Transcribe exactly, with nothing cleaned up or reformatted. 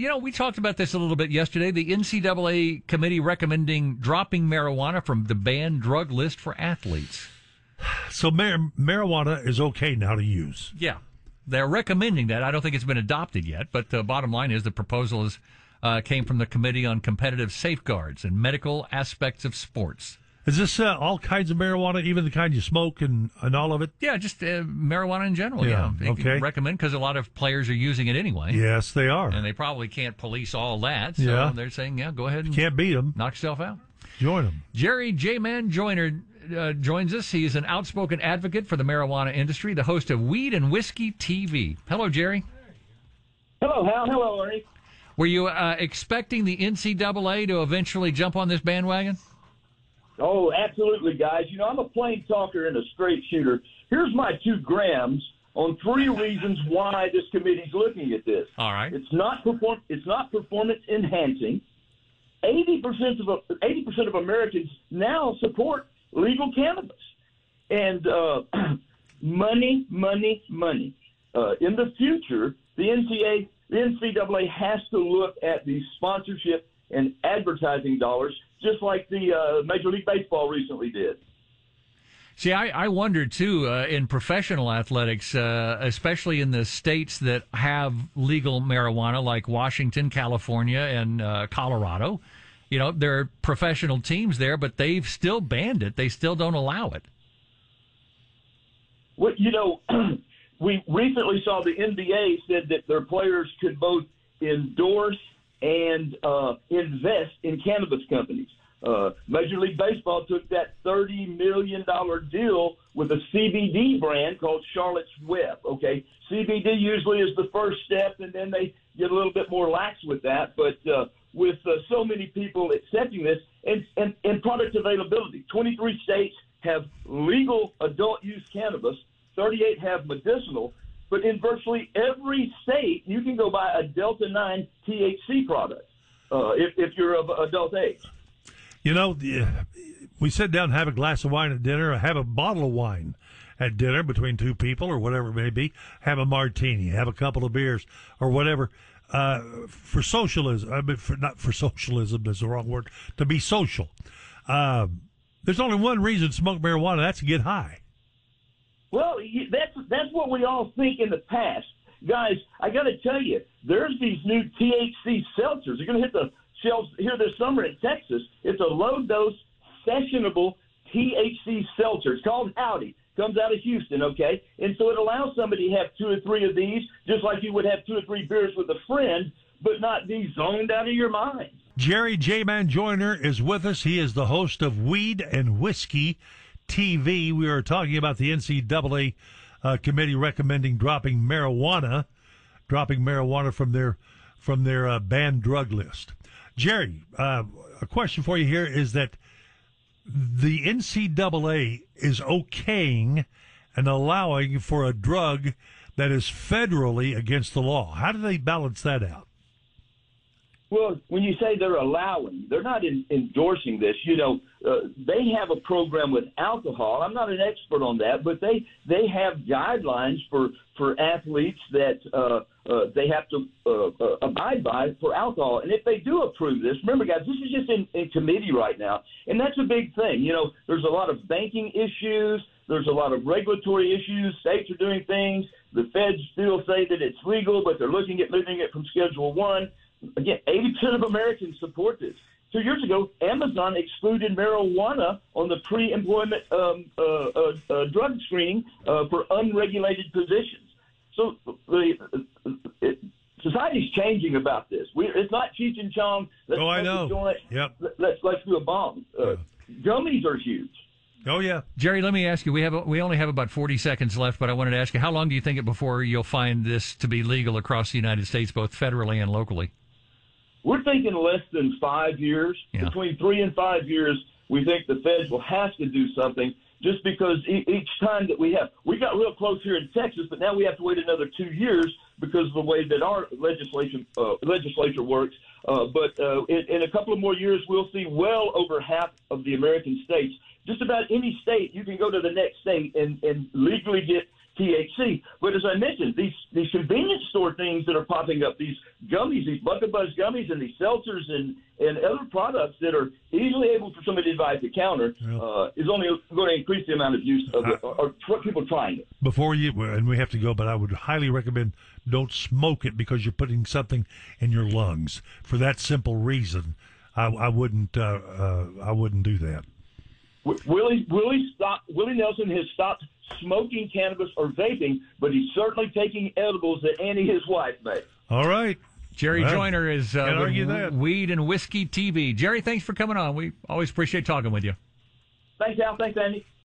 you know, we talked about this a little bit yesterday. The N C double A committee recommending dropping marijuana from the banned drug list for athletes. So mar- marijuana is okay now to use. Yeah, they're recommending that. I don't think it's been adopted yet, but the bottom line is the proposal is, uh, came from the Committee on Competitive Safeguards and Medical Aspects of Sports. Is this uh, all kinds of marijuana, even the kind you smoke and, and all of it? Yeah, just uh, marijuana in general. Yeah, Yeah, okay. Recommend because a lot of players are using it anyway. Yes, they are. And they probably can't police all that. So Yeah. they're saying, yeah, go ahead and Can't beat them. knock yourself out. Join them. Jerry J-Man Joyner uh, joins us. He is an outspoken advocate for the marijuana industry, the host of Weed and Whiskey T V. Hello, Jerry. Hello, Hal. Hello, Ernie. Were you uh, expecting the N C double A to eventually jump on this bandwagon? Oh, absolutely, guys. You know, I'm a plain talker and a straight shooter. Here's my two grams on three reasons why this committee's looking at this. All right. It's not perform. It's not performance enhancing. Eighty percent of eighty percent of Americans now support legal cannabis, and uh, money, money, money. Uh, in the future, the N C A, the N C double A has to look at the sponsorship and advertising dollars, just like the uh, Major League Baseball recently did. See, I, I wonder, too, uh, in professional athletics, uh, especially in the states that have legal marijuana, like Washington, California, and uh, Colorado, you know, there are professional teams there, but they've still banned it. They still don't allow it. Well, you know, we recently saw the N B A said that their players could both endorse and uh, invest in cannabis companies. Uh, Major League Baseball took that thirty million dollars deal with a C B D brand called Charlotte's Web. Okay, C B D usually is the first step, and then they get a little bit more lax with that. But uh, with uh, so many people accepting this and, and, and product availability, twenty-three states have legal adult use cannabis, thirty-eight have medicinal, but in virtually every state, you can go buy a Delta nine T H C product uh, if, if you're of adult age. You know, we sit down and have a glass of wine at dinner, or have a bottle of wine at dinner between two people or whatever it may be, have a martini, have a couple of beers or whatever. Uh, for socialism, I mean, for, not for socialism is the wrong word, to be social. Um, there's only one reason to smoke marijuana, that's to get high. Well, that's, that's what we all think in the past. Guys, I got to tell you, there's these new T H C seltzers. They're going to hit the shelves here this summer in Texas. It's a low-dose, sessionable T H C seltzer. It's called Howdy. Comes out of Houston, okay? And so it allows somebody to have two or three of these, just like you would have two or three beers with a friend, but not be zoned out of your mind. Jerry J-Man Joyner is with us. He is the host of Weed and Whiskey T V. We are talking about the N C double A uh, committee recommending dropping marijuana, dropping marijuana from their from their uh, banned drug list. Jerry, uh, a question for you here is that the N C double A is okaying and allowing for a drug that is federally against the law. How do they balance that out? Well, when you say they're allowing, they're not in, endorsing this. You know, uh, they have a program with alcohol. I'm not an expert on that, but they they have guidelines for for athletes that uh, uh, they have to uh, uh, abide by for alcohol. And if they do approve this, remember, guys, this is just in, in committee right now, and that's a big thing. You know, there's a lot of banking issues. There's a lot of regulatory issues. States are doing things. The feds still say that it's legal, but they're looking at moving it from Schedule One. Again, eighty percent of Americans support this. Two years ago, Amazon excluded marijuana on the pre-employment um, uh, uh, uh, drug screening uh, for unregulated positions. So the it, society's changing about this. We, it's not Cheech and Chong. Let's oh, I know. Joint. Yep. Let's let's do a bomb. Uh, yeah. Gummies are huge. Oh yeah, Jerry. Let me ask you. We have we only have about forty seconds left, but I wanted to ask you: how long do you think it before you'll find this to be legal across the United States, both federally and locally? We're thinking less than five years. Yeah. Between three and five years, we think the feds will have to do something just because e- each time that we have, we got real close here in Texas, but now we have to wait another two years because of the way that our legislation uh, legislature works. Uh, but uh, in, in a couple of more years, we'll see well over half of the American states. Just about any state, you can go to the next state and, and legally get T H C. But as I mentioned, these these convenience store things that are popping up, these gummies, these Bucket Buzz gummies, and these seltzers and, and other products that are easily able for somebody to buy at the counter, Yeah. uh, is only going to increase the amount of use of it, or, or tr- people trying it. Before you, and we have to go, but I would highly recommend don't smoke it because you're putting something in your lungs. For that simple reason, I, I wouldn't. Uh, uh, I wouldn't do that. Willie Willie stopped. Willie Nelson has stopped smoking cannabis or vaping, but he's certainly taking edibles that Annie, his wife, made. All right. Jerry Well, Joyner is uh, can't argue with that. Weed and Whiskey T V. Jerry, thanks for coming on. We always appreciate talking with you. Thanks, Al. Thanks, Andy.